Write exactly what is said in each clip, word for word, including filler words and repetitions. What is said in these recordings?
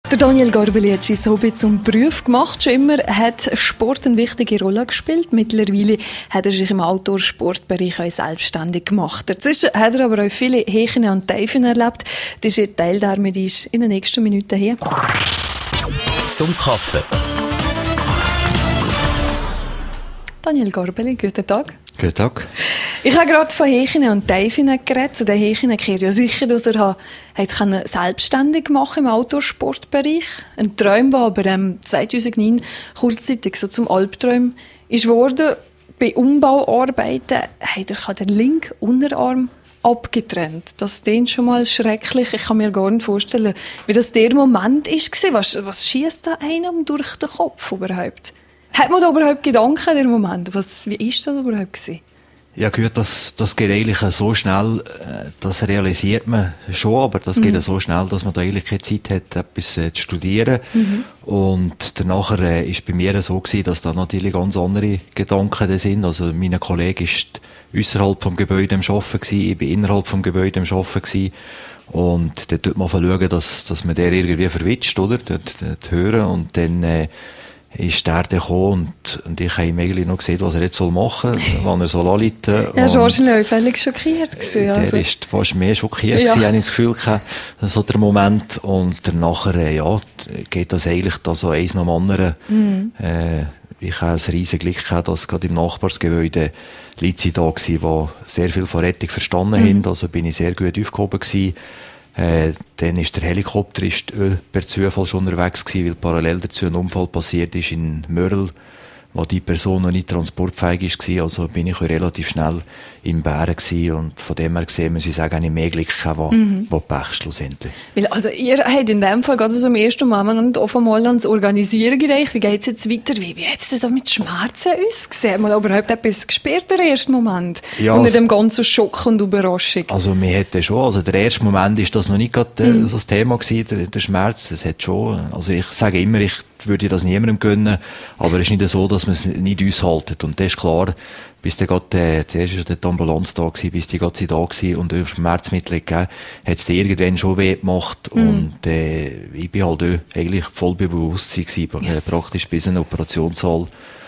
Der Daniel Garbeli hat sein Hobby zum Beruf gemacht. Schon immer hat Sport eine wichtige Rolle gespielt. Mittlerweile hat er sich im Outdoor-Sportbereich auch selbstständig gemacht. Dazwischen hat er aber auch viele Hächen und Tiefen erlebt. Das ist ein Teil, der mit uns in den nächsten Minuten hier. Zum Kaffee. Daniel Garbeli, guten Tag. Guten Tag. Ich habe gerade von Hächen und Teifen geredet. Zu den Hächen gehört ja sicher, dass er hat selbstständig machen im Outdoor-Sportbereich. Ein Traum, der aber ähm, zweitausendneun kurzzeitig so zum Albtraum ist geworden. Bei Umbauarbeiten hat er den linken Unterarm abgetrennt. Das klingt schon mal schrecklich. Ich kann mir gar nicht vorstellen, wie das der Moment war. Was, was schießt da einem durch den Kopf überhaupt? Hat man da überhaupt Gedanken in dem Moment? Was, wie war das überhaupt gewesen? Ja gut, das, das geht eigentlich so schnell, das realisiert man schon, aber das mhm. geht so schnell, dass man da eigentlich keine Zeit hat, etwas äh, zu studieren. Mhm. Und danach äh, ist bei mir so gewesen, dass da natürlich ganz andere Gedanken da sind. Also mein Kollege ist ausserhalb vom Gebäude am Arbeiten gewesen, ich bin innerhalb vom Gebäude am Arbeiten gewesen. Und dort tut man schauen, dass, dass man der irgendwie verwitscht, oder? Dort, dort hören und dann, äh, ist der dann gekommen und, und ich habe ihm eigentlich noch gesehen, was er jetzt machen soll, wann er soll anrufen. Er war wahrscheinlich auch völlig schockiert gewesen. Also. Der war fast mehr schockiert ja. gewesen, habe ich das Gefühl gehabt, so der Moment. Und danach, äh, ja, geht das eigentlich da so eins nach dem anderen. Mhm. Äh, ich habe ein riesen Glück gehabt, dass gerade im Nachbarsgebäude Leute da waren, die sehr viel von Rettung verstanden mhm. haben. Also bin ich sehr gut aufgehoben gewesen. Äh, dann ist der Helikopter ist, äh, per Zufall schon unterwegs gewesen, weil parallel dazu ein Unfall passiert ist in Mörl, wo die Person noch nicht transportfähig war. Also bin ich relativ schnell im Bären gewesen und von dem her gesehen, muss ich sagen, habe ich mehr Glück gehabt, wo, mhm. wo Pech schlussendlich. Weil, also ihr habt in dem Fall gerade so im ersten Moment offenbar ans Organisieren gereicht. Wie geht es jetzt weiter? Wie, wie hat es denn so mit Schmerzen ausgesehen? Hat man überhaupt etwas gespürt, der erste Moment? Ja, unter dem ganzen Schock und Überraschung? Also wir hätten schon, also der erste Moment ist das noch nicht gerade mhm. so das Thema gewesen, der, der Schmerz. Es hat schon, also ich sage immer, ich würde das niemandem gönnen, aber es ist nicht so, dass man es nicht aushaltet. Und das ist klar, bis der gerade, äh, zuerst war die Ambulanz da gewesen, bis die gerade da gewesen und über Schmerzmittel gegeben, hat es dir irgendwann schon weh gemacht. Mm. Und, äh, ich bin halt auch eigentlich voll bei Bewusstsein gewesen, yes. äh, praktisch bis in den Operationssaal.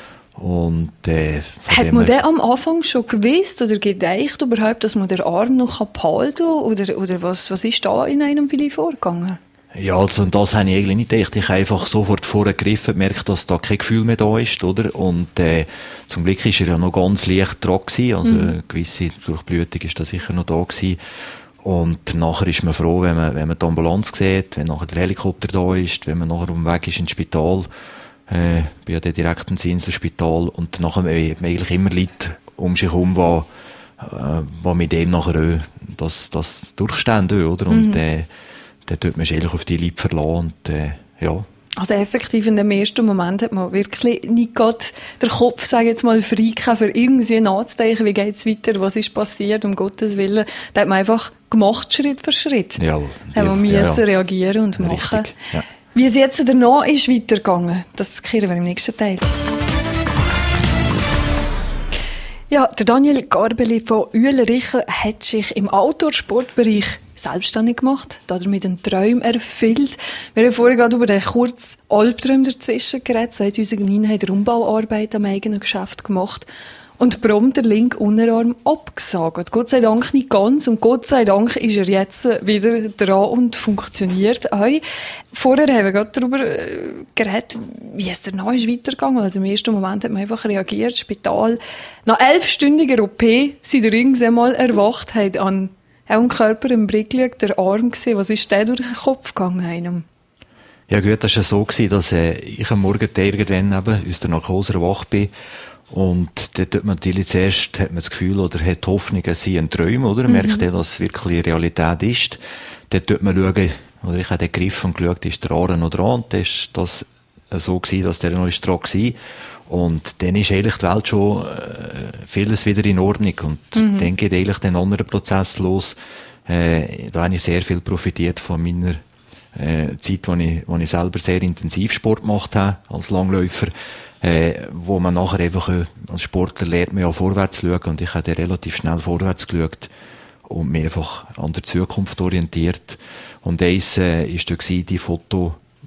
Und, äh, hat man denn am Anfang schon gewusst oder gedacht überhaupt, dass man den Arm noch behalten kann? Oder, oder was, was ist da in einem vielleicht vorgegangen? Ja, also, das habe ich eigentlich nicht gedacht. Ich habe einfach sofort vorgegriffen, gemerkt, dass da kein Gefühl mehr da ist, oder? Und, äh, zum Glück ist er ja noch ganz leicht dran gewesen. Also, mhm. eine gewisse Durchblutung ist da sicher noch da gewesen. Und nachher ist man froh, wenn man, wenn man die Ambulanz sieht, wenn nachher der Helikopter da ist, wenn man nachher auf dem Weg ist ins Spital, äh, bin ja dann direkt ins Inselspital. Und nachher hat man eigentlich immer Leute um sich herum, die, äh, die mit dem nachher auch das, das durchstehen, oder? Und, mhm. äh, dann tut man sich eigentlich auf die Leute verlassen und, äh, ja. Also effektiv in dem ersten Moment hat man wirklich nicht gerade den Kopf, sage ich jetzt mal, frei gehabt, für irgendwie nachzudenken, wie geht's weiter, was ist passiert, um Gottes Willen. Da hat man einfach gemacht, Schritt für Schritt. Ja. Da haben wir ja, ja. reagieren und machen. Richtig, ja. Wie es jetzt danach ist weitergegangen, das kehren wir im nächsten Teil. Ja, der Daniel Garbeli von Uelerichen hat sich im Outdoor-Sportbereich selbstständig gemacht, damit einen Traum erfüllt. Wir haben vorhin gerade über den kurzen Albtraum dazwischen geredet. zweitausendneun hat er Umbauarbeit am eigenen Geschäft gemacht und prompt der linke Unterarm abgesagt. Gott sei Dank nicht ganz und Gott sei Dank ist er jetzt wieder dran und funktioniert auch. Vorher haben wir gerade darüber geredet, wie es danach ist weitergegangen. Also im ersten Moment hat man einfach reagiert, Spital. Nach elfstündiger O P sind er irgendwann mal erwacht, hat an einem Körper im Blick geschaut, der Arm gesehen. Was ist der durch den Kopf gegangen einem? Ja gut, das war so gewesen, dass äh, ich am Morgen irgendwann eben aus der Narkose erwacht bin. Und dort hat man natürlich zuerst, hat man das Gefühl, oder hat die Hoffnung, es sei ein Traum, oder? Mhm. Merkt er, dass es wirklich Realität ist. Dort tut man schauen, oder ich habe den gegriffen und geschaut, ist der Arm noch dran? Und dann ist das so gewesen, dass der noch dran war. Und dann ist eigentlich die Welt schon, äh, vieles wieder in Ordnung. Und mhm. dann geht eigentlich den anderen Prozess los. Äh, da habe ich sehr viel profitiert von meiner, äh, Zeit, wo ich, wo ich selber sehr intensiv Sport gemacht habe, als Langläufer. Äh, wo man nachher einfach, äh, als Sportler lernt man ja vorwärts zu schauen und ich habe relativ schnell vorwärts geschaut und mich einfach an der Zukunft orientiert. Und eins, äh, ist da gewesen, die Foto,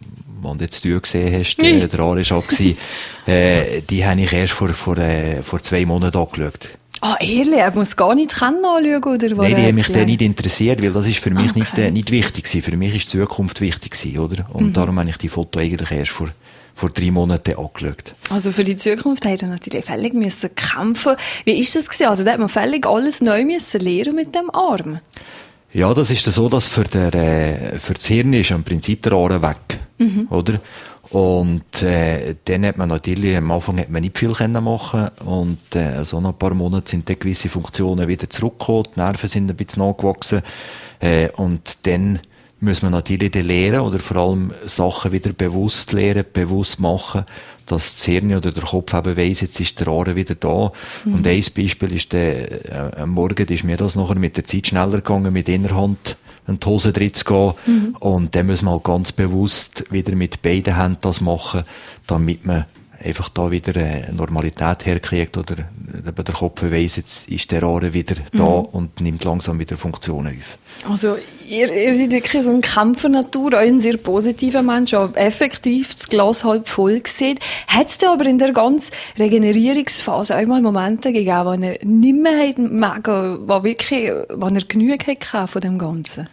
wenn du jetzt die Tür gesehen hast, äh, der Aare war gewesen, äh, die habe ich erst vor, vor, äh, vor zwei Monaten angeschaut. Ah, ehrlich? Er muss gar nicht kennen anschauen, oder? Nein, die haben mich dann nicht interessiert, weil das ist für mich okay. nicht, äh, nicht wichtig gewesen. Für mich ist die Zukunft wichtig gewesen, oder? Und mhm. darum habe ich die Foto eigentlich erst vor, vor drei Monaten angeschaut. Also für die Zukunft hat er natürlich völlig müssen kämpfen. Wie ist das gewesen? Also da hat man völlig alles neu müssen lernen mit dem Arm? Ja, das ist so, dass für, der, äh, für das Hirn ist im Prinzip der Arm weg, mhm. oder? Und äh, dann hat man natürlich, am Anfang hat man nicht viel können machen und äh, so nach ein paar Monaten sind dann gewisse Funktionen wieder zurückgekommen, die Nerven sind ein bisschen nachgewachsen äh, und dann muss man natürlich dann lernen oder vor allem Sachen wieder bewusst lernen, bewusst machen, dass das Hirn oder der Kopf eben weiss, jetzt ist der Arm wieder da. Mhm. Und ein Beispiel ist der, äh, am Morgen ist mir das nachher mit der Zeit schneller gegangen, mit Innerhand in die Hose drin zu gehen. Mhm. Und dann muss man halt ganz bewusst wieder mit beiden Händen das machen, damit man einfach da wieder eine Normalität herkriegt oder der Kopf weiss, jetzt ist der Arm wieder da mhm. und nimmt langsam wieder Funktionen auf. Also, ihr, ihr seid wirklich so eine Kämpfernatur, auch ein sehr positiver Mensch, aber effektiv das Glas halb voll gesehen. Hat es da aber in der ganzen Regenerierungsphase einmal Momente gegeben, wo ihr nicht mehr mega, wo wirklich, wo ihr genug hatte von dem Ganzen?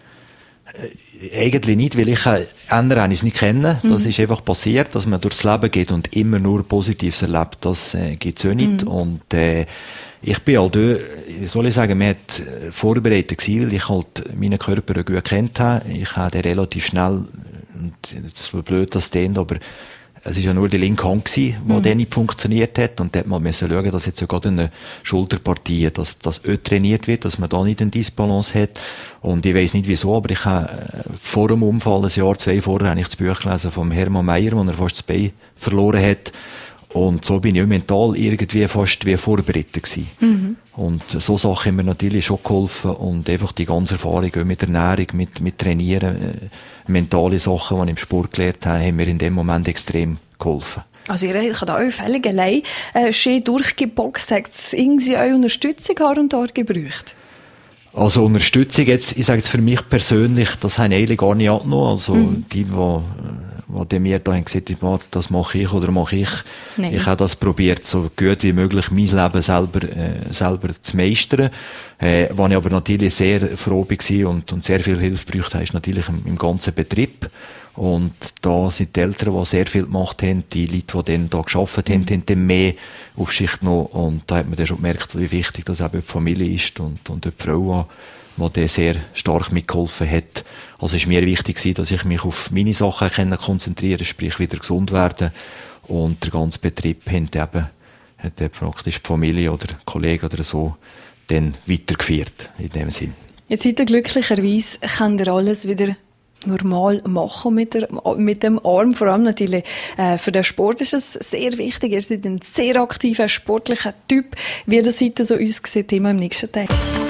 Äh, eigentlich nicht, weil ich äh, andere habe ich es nicht kennen. Das mhm. ist einfach passiert, dass man durchs Leben geht und immer nur Positives erlebt. Das äh, gibt es auch nicht. Mhm. Und äh, ich bin halt, soll ich sagen, man hat äh, vorbereitet gewesen, weil ich halt meinen Körper gut kennt habe. Ich habe den relativ schnell, und es ist blöd, dass den, aber es war ja nur die linke Hand gewesen, die mhm. dann nicht funktioniert hat. Und dort man müssen schauen, dass jetzt ja gerade eine Schulterpartie, dass das auch trainiert wird, dass man da nicht eine Disbalance hat. Und ich weiss nicht wieso, aber ich habe vor dem Unfall, ein Jahr, zwei vorher, habe ich das Buch gelesen vom Hermann Mayer, wo er fast das Bein verloren hat. Und so bin ich mental irgendwie fast wie vorbereitet gewesen. Mhm. Und so Sachen haben mir natürlich schon geholfen und einfach die ganze Erfahrung mit Ernährung, mit, mit Trainieren, äh, mentale Sachen, die ich im Sport gelernt habe, haben mir in dem Moment extrem geholfen. Also ihr habt da auch völlig allein äh, schön durchgeboxt. Hat es irgendwie eure Unterstützung hier und da gebraucht? Also Unterstützung, jetzt, ich sage jetzt für mich persönlich, das habe ich eigentlich gar nicht angenommen. Also mhm. die, die die mir da haben gesagt, das mache ich oder mache ich. Nein. Ich habe das probiert, so gut wie möglich mein Leben selber, äh, selber zu meistern. Äh, wo ich aber natürlich sehr froh war und, und sehr viel Hilfe braucht habe, ist natürlich im, im ganzen Betrieb. Und da sind die Eltern, die sehr viel gemacht haben, die Leute, die dann da gearbeitet haben, mhm. haben dann mehr auf Schicht genommen. Und da hat man dann schon gemerkt, wie wichtig das eben die Familie ist und, und die Frau, die dann sehr stark mitgeholfen hat. Also es war mir wichtig, dass ich mich auf meine Sachen konzentrieren kann, sprich wieder gesund werden. Und der ganze Betrieb hat eben, hat eben praktisch die Familie oder Kollegen oder so dann weitergeführt, in dem Sinn. Jetzt seid ihr glücklicherweise, könnt ihr alles wieder normal machen mit, der, mit dem Arm. Vor allem natürlich äh, für den Sport ist es sehr wichtig. Ihr seid ein sehr aktiver, sportlicher Typ. Wie das heute so aussieht, Thema im nächsten Teil.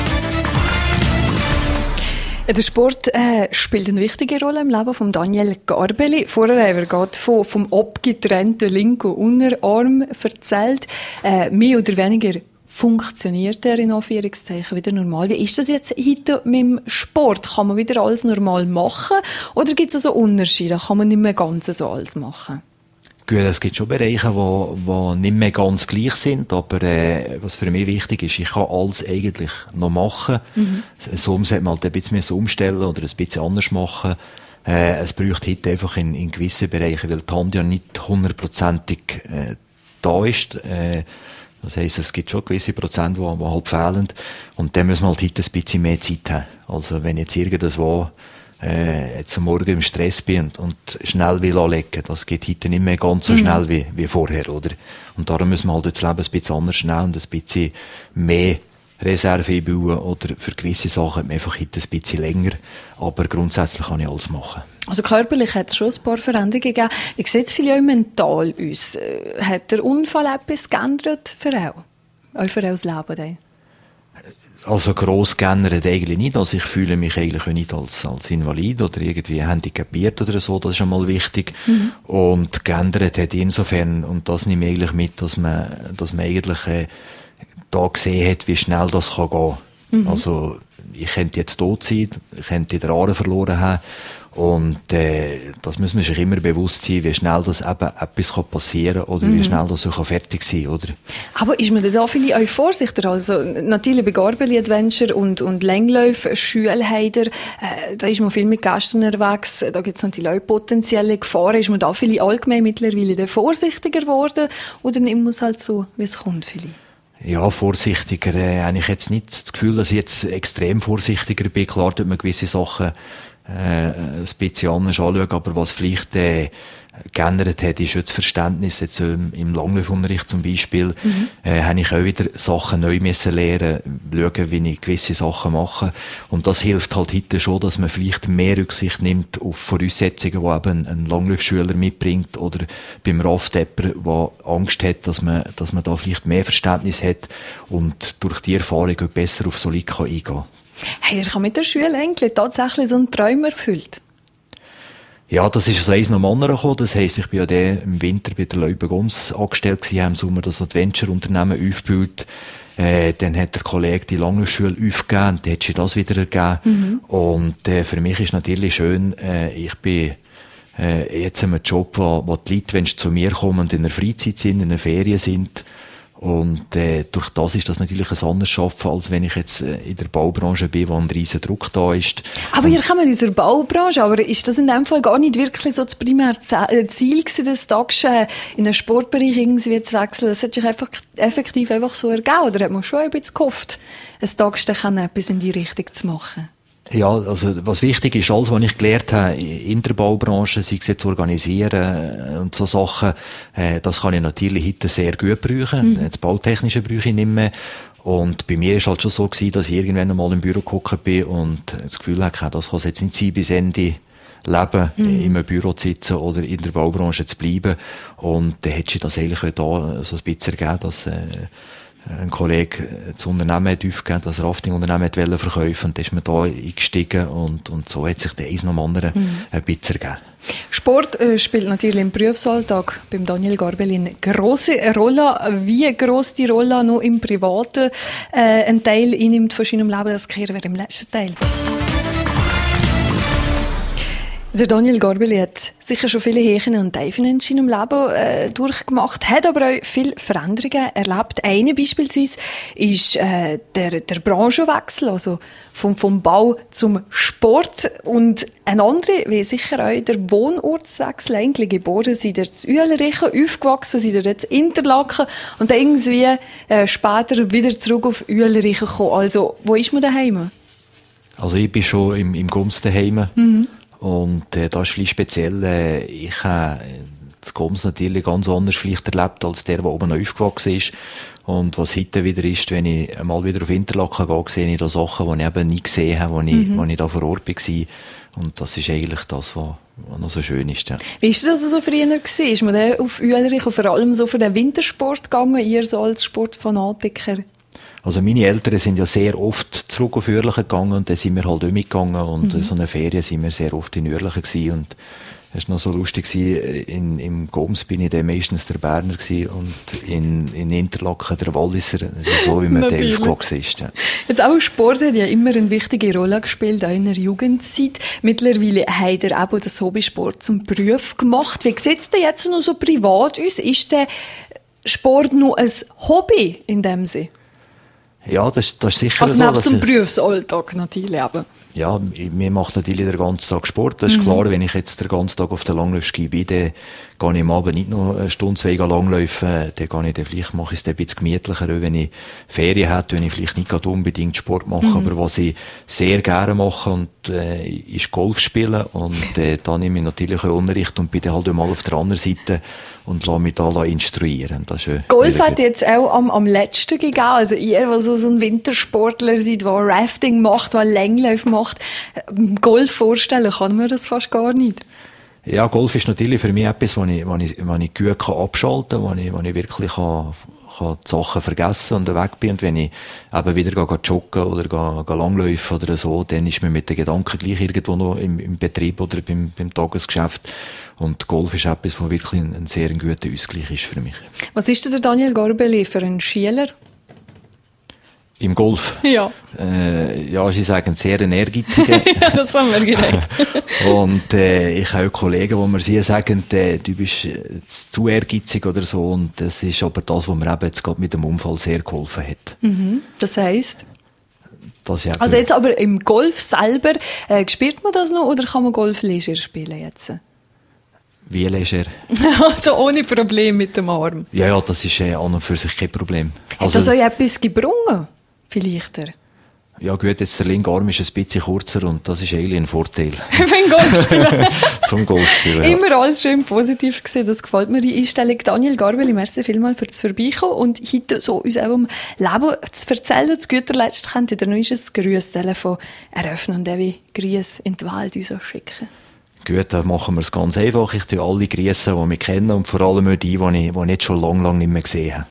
Der Sport äh, spielt eine wichtige Rolle im Leben von Daniel Garbeli. Vorher haben wir gerade von, vom abgetrennten linken Unterarm erzählt. Äh, mehr oder weniger funktioniert er in Anführungszeichen wieder normal. Wie ist das jetzt heute mit dem Sport? Kann man wieder alles normal machen? Oder gibt es also Unterschiede? Kann man nicht mehr ganz so alles machen? Gut, es gibt schon Bereiche, die, die nicht mehr ganz gleich sind, aber äh, was für mich wichtig ist, ich kann alles eigentlich noch machen. Mhm. So sollte man halt ein bisschen mehr umstellen oder ein bisschen anders machen. Äh, es braucht heute einfach in, in gewissen Bereichen, weil die Hand ja nicht hundertprozentig äh, da ist. Äh, das heisst, es gibt schon gewisse Prozent, die, die halt fehlen. Und dann müssen wir halt heute ein bisschen mehr Zeit haben. Also wenn jetzt irgendwas äh, jetzt am Morgen im Stress bin und, und schnell will anlegen, das geht heute nicht mehr ganz so schnell mhm. wie, wie vorher, oder? Und darum müssen wir halt das Leben ein bisschen anders nehmen und ein bisschen mehr Reserve einbauen oder für gewisse Sachen hat man einfach heute ein bisschen länger, aber grundsätzlich kann ich alles machen. Also körperlich hat es schon ein paar Veränderungen gegeben. Wie sieht es vielleicht auch mental aus? Hat der Unfall etwas geändert für auch? Auch für auch das Leben dann? Also gross geändert eigentlich nicht. Also ich fühle mich eigentlich auch nicht als, als Invalid oder irgendwie handicapiert oder so. Das ist einmal wichtig. Mhm. Und geändert hat insofern, und das nehme ich eigentlich mit, dass man, dass man eigentlich äh, da gesehen hat, wie schnell das kann gehen. Mhm. Also ich könnte jetzt tot sein, ich könnte den Arm verloren haben Und äh, das muss man sich immer bewusst sein, wie schnell das eben etwas passieren kann oder mhm. wie schnell das auch fertig sein kann, oder? Aber ist man da viele auch vorsichtiger? Also natürlich bei Gorbeli Adventure und, und Länglauf, Schulheider, äh, da ist man viel mit Gästen unterwegs, da gibt es natürlich auch potenzielle Gefahren. Ist man da viele allgemein mittlerweile vorsichtiger geworden oder nimmt man es halt so, wie es kommt vielleicht? Ja, vorsichtiger. Äh, habe ich jetzt nicht das Gefühl, dass ich jetzt extrem vorsichtiger bin. Klar, tut man gewisse Sachen äh, ein bisschen anders anschauen, aber was vielleicht äh, geändert hat, ist das Verständnis. Jetzt ähm, im Langlaufunterricht zum Beispiel mhm. äh, habe ich auch wieder Sachen neu müssen lernen, schauen, wie ich gewisse Sachen mache. Und das hilft halt heute schon, dass man vielleicht mehr Rücksicht nimmt auf Voraussetzungen, die eben ein Langlaufschüler mitbringt oder beim Raftepper, der Angst hat, dass man, dass man da vielleicht mehr Verständnis hat und durch die Erfahrung auch besser auf so Leute eingehen kann. Hey, er kann mit der Schule eigentlich tatsächlich so einen Traum erfüllt. Ja, das ist so eins nach dem anderen gekommen. Das heisst, ich bin ja dann im Winter bei der Leuben-Gums angestellt gewesen, haben im Sommer das Adventure-Unternehmen aufgebaut. Äh, dann hat der Kollege die Langlaufschule aufgegeben und dann hat sich das wieder ergeben. Mhm. Und äh, für mich ist natürlich schön, äh, ich bin äh, jetzt in einem Job, wo, wo die Leute, wenn sie zu mir kommen und in der Freizeit sind, in der Ferien sind, und äh, durch das ist das natürlich ein anderes Arbeiten, als wenn ich jetzt äh, in der Baubranche bin, wo ein riesen Druck da ist. Aber ihr kommt aus der Baubranche, aber ist das in dem Fall gar nicht wirklich so das primäre Ziel gewesen, des Tags äh, in einen Sportbereich irgendwie zu wechseln? Das hat sich einfach effektiv einfach so ergeben, oder hat man schon ein bisschen gehofft, ein Tag etwas in die Richtung zu machen? Ja, also was wichtig ist, alles, was ich gelernt habe in der Baubranche, sei es jetzt organisieren und so Sachen, äh, das kann ich natürlich heute sehr gut brauchen. Mhm. Das Bautechnische brauche ich nicht mehr. Und bei mir ist halt schon so gewesen, dass ich irgendwann einmal im Büro gehockt bin und das Gefühl hatte, das kann es jetzt nicht sein, bis Ende Leben mhm. in einem Büro zu sitzen oder in der Baubranche zu bleiben. Und dann hätte sich das eigentlich auch da so ein bisschen ergeben, dass äh, ein Kollege das Unternehmen hat aufgegeben, das Rafting-Unternehmen wollte verkaufen, und dann ist man da eingestiegen und, und so hat sich der eins nach dem anderen mhm. ein bisschen ergeben. Sport äh, spielt natürlich im Berufsalltag beim Daniel Gorbeli eine grosse Rolle. Wie gross die Rolle noch im Privaten äh, einen Teil einnimmt von seinem Leben, das kehren wir im letzten Teil. Der Daniel Gorbeli hat sicher schon viele Höhen und Tiefen in seinem Leben äh, durchgemacht, hat aber auch viele Veränderungen erlebt. Eine beispielsweise ist äh, der, der Branchenwechsel, also vom, vom Bau zum Sport. Und ein anderer, wie sicher auch der Wohnortswechsel, eigentlich geboren sind er zu Uelerichen, aufgewachsen sind er jetzt in Interlaken und dann irgendwie äh, später wieder zurück auf Uelerichen gekommen. Also, wo ist man daheim? Also ich bin schon im, im Gums daheim. Mhm. Und äh, das ist vielleicht speziell, äh, ich habe äh, das Goms natürlich ganz anders vielleicht erlebt, als der, der oben noch aufgewachsen ist. Und was heute wieder ist, wenn ich einmal wieder auf Interlaken gehe, sehe ich da Sachen, die ich eben nie gesehen habe, als ich, mhm. als ich da vor Ort war. Und das ist eigentlich das, was, was noch so schön ist. Ja. Wie war das also so früher gewesen? Ist man da auf Uelerich vor allem so für den Wintersport gegangen, ihr so als Sportfanatiker? Also meine Eltern sind ja sehr oft zurück auf Uerlichen gegangen und dann sind wir halt auch mitgegangen und mhm. so eine Ferien sind wir sehr oft in Uerlichen gewesen und es war noch so lustig gewesen, in, im Goms bin ich dann meistens der Berner gewesen und in, in Interlaken der Walliser, so wie man da aufgewachsen ist. Ja. Jetzt auch Sport hat ja immer eine wichtige Rolle gespielt, auch in der Jugendzeit. Mittlerweile hat er auch das Hobbysport zum Beruf gemacht. Wie sieht es denn jetzt noch so privat aus? Ist der Sport nur ein Hobby in dem Sinne? Ja, das, das ist sicher also so. Also nebst dem Berufsalltag natürlich eben. Ja, mir macht natürlich den ganzen Tag Sport. Das ist mhm. klar, wenn ich jetzt den ganzen Tag auf der Langlaufski bin, dann gehe ich am Abend nicht noch eine Stunde, zwei langläufen. Dann gehe ich dann vielleicht, mache ich es ein bisschen gemütlicher, auch wenn ich Ferien hätte, wenn ich vielleicht nicht gerade unbedingt Sport mache. Mhm. Aber was ich sehr gerne mache, und, äh, ist Golf spielen. Und äh, da nehme ich natürlich auch Unterricht und bin dann halt mal auf der anderen Seite und lasse mich da instruieren. Das ist, Golf hat jetzt auch am, am letzten gegeben. Also ihr, der so, so ein Wintersportler seid, der Rafting macht, der Länglauf macht, Golf vorstellen kann man das fast gar nicht. Ja, Golf ist natürlich für mich etwas, wo ich, wo ich, wo ich gut abschalten kann, wo ich, wo ich wirklich kann, kann die Sachen vergessen und weg bin. Und wenn ich eben wieder gehe, gehe joggen oder gehe, gehe langläufen oder so, dann ist mir mit den Gedanken gleich irgendwo noch im, im Betrieb oder beim, beim Tagesgeschäft. Und Golf ist etwas, was wirklich ein, ein sehr guter Ausgleich ist für mich. Was ist denn der Daniel Gorbeli für ein Schüler? Im Golf? Ja. Äh, ja, sie sagen sehr ehrgeizige. Ja, das haben wir gedacht. Und äh, ich habe auch Kollegen, die mir sie sagen, äh, du bist äh, zu ehrgeizig oder so. Und das ist aber das, was mir eben jetzt gerade mit dem Unfall sehr geholfen hat. Mhm. Das heisst? Dass ich Also jetzt aber im Golf selber, äh, spielt man das noch oder kann man Golf leger spielen jetzt? Wie leger? Also ohne Problem mit dem Arm. Ja, ja, das ist äh, an und für sich kein Problem. Also, hat das euch etwas gebrungen? Vielleicht? Ja gut, jetzt der linke Arm ist ein bisschen kurzer und das ist eigentlich ein Vorteil. Beim Golfspielen? Zum Golfspielen, ja. Immer alles schön positiv gesehen, das gefällt mir, die Einstellung. Daniel Garbeli, merci vielmals für das Vorbeikommen und heute so uns auch um Leben zu erzählen. Zu guter Letzt könnt ihr noch ein Grüßtelefon eröffnen und wie Grüße in die Welt uns auch schicken. Gut, dann machen wir es ganz einfach. Ich tue alle grüßen, die mich kennen und vor allem die, die ich, die ich jetzt schon lange, lange nicht mehr gesehen habe.